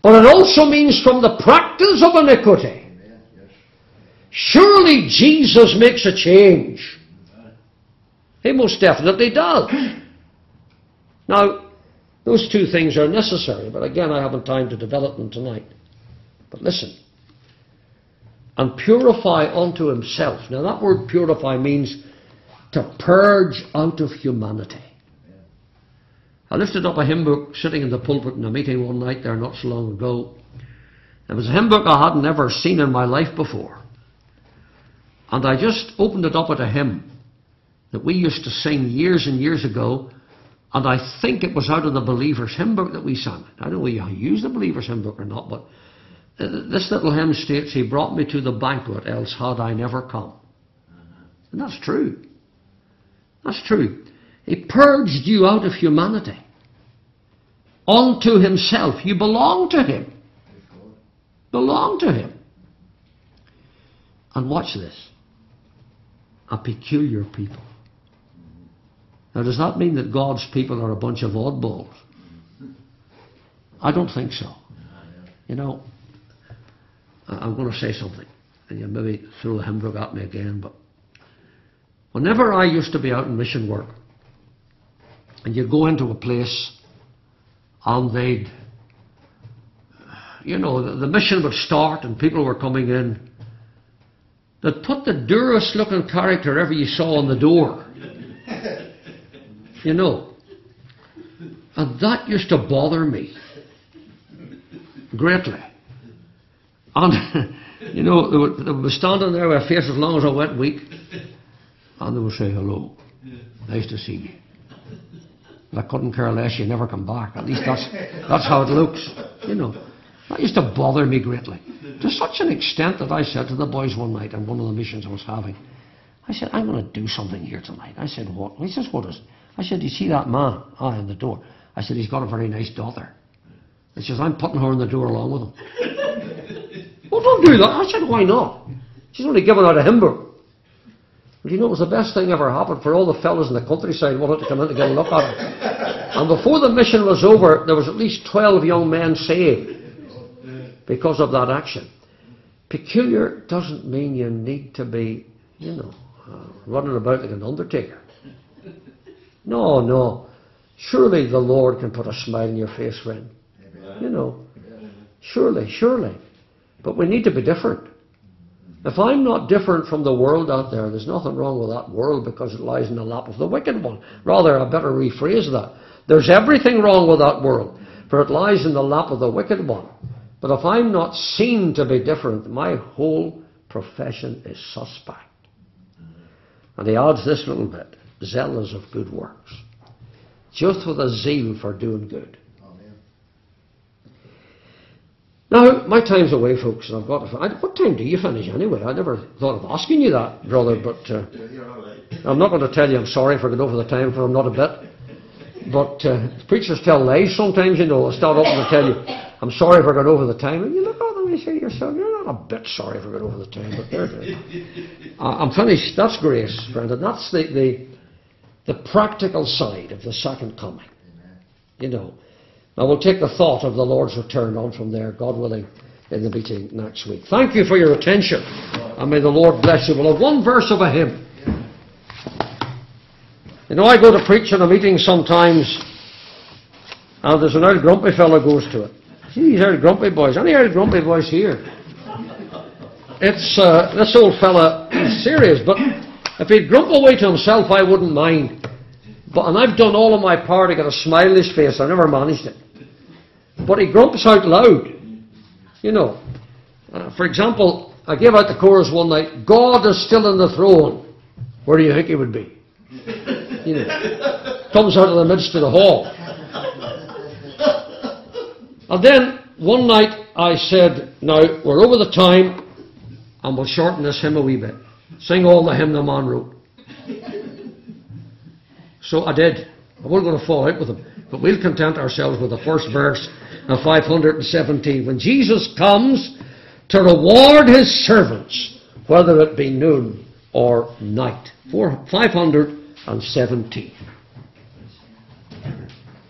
But it also means from the practice of iniquity. Surely Jesus makes a change. He most definitely does. Now, those two things are necessary, but again, I haven't time to develop them tonight. But listen. And purify unto himself. Now, that word purify means to purge out of humanity. I lifted up a hymn book sitting in the pulpit in a meeting one night there not so long ago. It was a hymn book I hadn't ever seen in my life before. And I just opened it up at a hymn that we used to sing years and years ago, and I think it was out of the Believer's Hymn Book that we sang. I don't know whether you use the Believer's Hymn Book or not, but this little hymn states, he brought me to the banquet, else had I never come. And that's true. That's true. He purged you out of humanity. Unto himself. You belong to him. Belong to him. And watch this. A peculiar people. Now, does that mean that God's people are a bunch of oddballs? I don't think so. You know, I'm going to say something, and you maybe throw the hymn book at me again, but whenever I used to be out in mission work, and you'd go into a place, and they'd, you know, the mission would start, and people were coming in, they'd put the durest looking character ever you saw on the door. You know. And that used to bother me greatly. And, you know, they would be standing there with a face as long as a wet week, and they would say, hello, nice to see you. And I couldn't care less, you never come back. At least that's how it looks. You know. That used to bother me greatly. To such an extent that I said to the boys one night on one of the missions I was having, I said, I'm going to do something here tonight. I said, what? He says, what is it? I said, you see that man? In the door. I said, he's got a very nice daughter. He says, I'm putting her in the door along with him. Well, don't do that. I said, why not? She's only given out a hymn book. Well, you know, it was the best thing ever happened for all the fellas in the countryside wanted to come in to get a look at her. And before the mission was over, there was at least 12 young men saved because of that action. Peculiar doesn't mean you need to be, you know, running about like an undertaker. No, no. Surely the Lord can put a smile on your face, friend. You know. Surely, surely. But we need to be different. If I'm not different from the world out there, there's nothing wrong with that world because it lies in the lap of the wicked one. Rather, I better rephrase that. There's everything wrong with that world, for it lies in the lap of the wicked one. But if I'm not seen to be different, my whole profession is suspect. And he adds this little bit, zealous of good works. Just with a zeal for doing good. Amen. Now, my time's away, folks, and I've got to... What time do you finish anyway? I never thought of asking you that, brother, but I'm not going to tell you I'm sorry for going over the time, for I'm not a bit. But preachers tell lies sometimes, you know. I'll start up and tell you, I'm sorry for going over the time. And you look at them and you say to yourself, you're not a bit sorry for going over the time, but there it is. I'm finished. That's grace, friend, and that's the practical side of the second coming. You know. Now we'll take the thought of the Lord's return on from there, God willing, in the meeting next week. Thank you for your attention, and may the Lord bless you. We'll have one verse of a hymn. You know, I go to preach in a meeting sometimes, and there's an old grumpy fellow goes to it. See these old grumpy boys. Any old grumpy boys here? It's this old fella is serious, but if he'd grump away to himself, I wouldn't mind. And I've done all of my part to get a smile on his face. I never managed it. But he grumps out loud. You know. For example, I gave out the chorus one night, God is still on the throne. Where do you think he would be? You know. Comes out of the midst of the hall. And then one night I said, now we're over the time and we'll shorten this hymn a wee bit. Sing all the hymn the man wrote. So I did. I wasn't going to fall out with him. But we'll content ourselves with the first verse of 517. When Jesus comes to reward his servants, whether it be noon or night. 517.